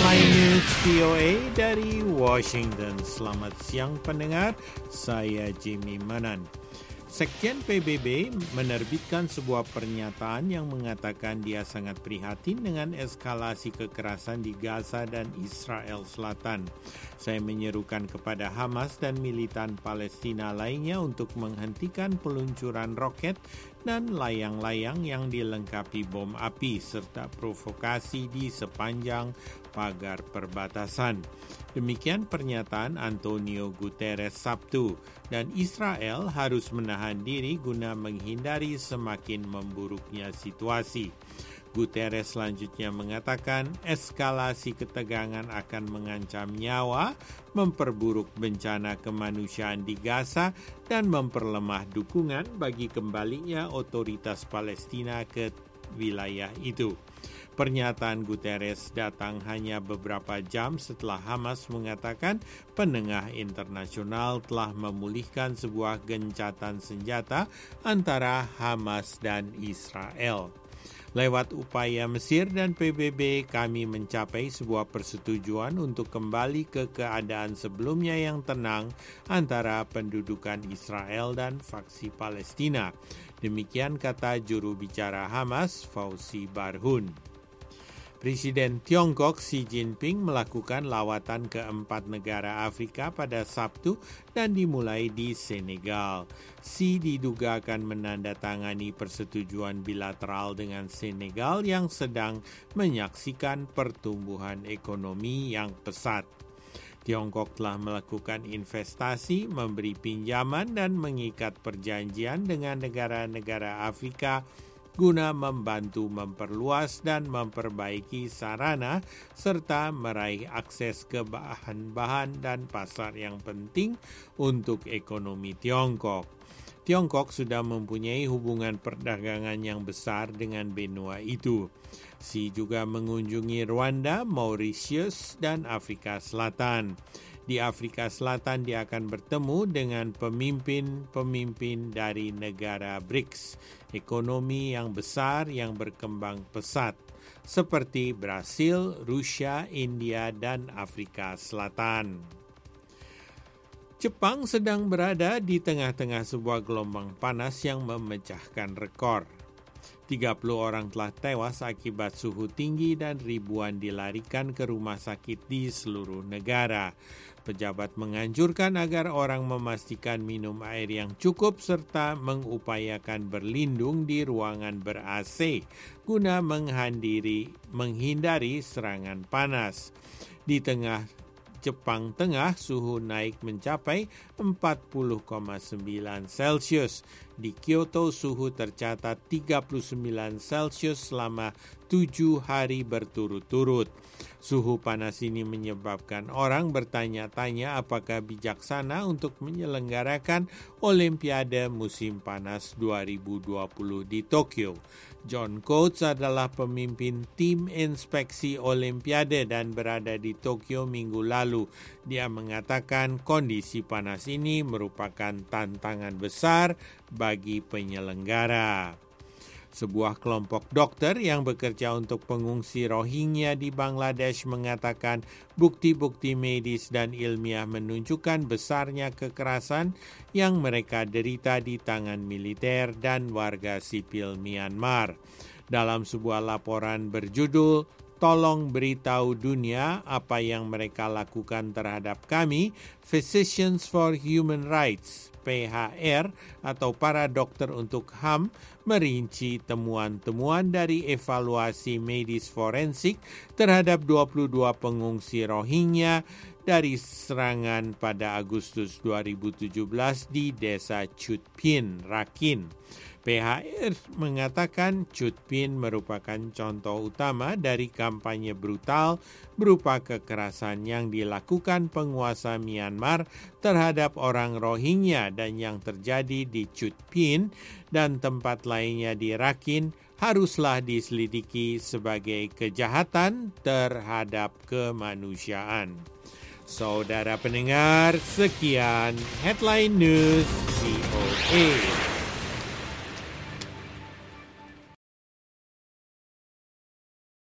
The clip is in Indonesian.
Headline News VOA dari Washington. Selamat siang pendengar, saya Jimmy Manan. Sekjen PBB menerbitkan sebuah pernyataan yang mengatakan dia sangat prihatin dengan eskalasi kekerasan di Gaza dan Israel Selatan. Saya menyerukan kepada Hamas dan militan Palestina lainnya untuk menghentikan peluncuran roket dan layang-layang yang dilengkapi bom api serta provokasi di sepanjang pagar perbatasan. Demikian pernyataan Antonio Guterres Sabtu, dan Israel harus menahan diri guna menghindari semakin memburuknya situasi. Guterres selanjutnya mengatakan eskalasi ketegangan akan mengancam nyawa, memperburuk bencana kemanusiaan di Gaza, dan memperlemah dukungan bagi kembalinya otoritas Palestina ke wilayah itu. Pernyataan Guterres datang hanya beberapa jam setelah Hamas mengatakan penengah internasional telah memulihkan sebuah gencatan senjata antara Hamas dan Israel. Lewat upaya Mesir dan PBB, kami mencapai sebuah persetujuan untuk kembali ke keadaan sebelumnya yang tenang antara pendudukan Israel dan faksi Palestina. Demikian kata juru bicara Hamas, Fauzi Barhun. Presiden Tiongkok Xi Jinping melakukan lawatan ke 4 negara Afrika pada Sabtu dan dimulai di Senegal. Xi diduga akan menandatangani persetujuan bilateral dengan Senegal yang sedang menyaksikan pertumbuhan ekonomi yang pesat. Tiongkok telah melakukan investasi, memberi pinjaman, dan mengikat perjanjian dengan negara-negara Afrika guna membantu memperluas dan memperbaiki sarana serta meraih akses ke bahan-bahan dan pasar yang penting untuk ekonomi Tiongkok. Tiongkok sudah mempunyai hubungan perdagangan yang besar dengan benua itu. Xi juga mengunjungi Rwanda, Mauritius, dan Afrika Selatan. Di Afrika Selatan dia akan bertemu dengan pemimpin-pemimpin dari negara BRICS, ekonomi yang besar yang berkembang pesat, seperti Brasil, Rusia, India, dan Afrika Selatan. Jepang sedang berada di tengah-tengah sebuah gelombang panas yang memecahkan rekor. 30 orang telah tewas akibat suhu tinggi dan ribuan dilarikan ke rumah sakit di seluruh negara. Pejabat menganjurkan agar orang memastikan minum air yang cukup serta mengupayakan berlindung di ruangan ber-AC guna menghindari serangan panas. Di tengah Jepang Tengah, suhu naik mencapai 40,9 Celsius. Di Kyoto, suhu tercatat 39 Celsius selama 7 hari berturut-turut. Suhu panas ini menyebabkan orang bertanya-tanya apakah bijaksana untuk menyelenggarakan Olimpiade musim panas 2020 di Tokyo. John Coates adalah pemimpin tim inspeksi Olimpiade dan berada di Tokyo minggu lalu. Dia mengatakan kondisi panas ini merupakan tantangan besar bagi penyelenggara. Sebuah kelompok dokter yang bekerja untuk pengungsi Rohingya di Bangladesh mengatakan bukti-bukti medis dan ilmiah menunjukkan besarnya kekerasan yang mereka derita di tangan militer dan warga sipil Myanmar. Dalam sebuah laporan berjudul "Tolong beritahu dunia apa yang mereka lakukan terhadap kami", Physicians for Human Rights (PHR) atau para dokter untuk HAM merinci temuan-temuan dari evaluasi medis forensik terhadap 22 pengungsi Rohingya dari serangan pada Agustus 2017 di desa Chutpin, Rakhine. PHR mengatakan Chutpin merupakan contoh utama dari kampanye brutal berupa kekerasan yang dilakukan penguasa Myanmar terhadap orang Rohingya dan yang terjadi di Chutpin dan tempat lainnya di Rakhine haruslah diselidiki sebagai kejahatan terhadap kemanusiaan. Saudara pendengar, sekian Headline News VOA.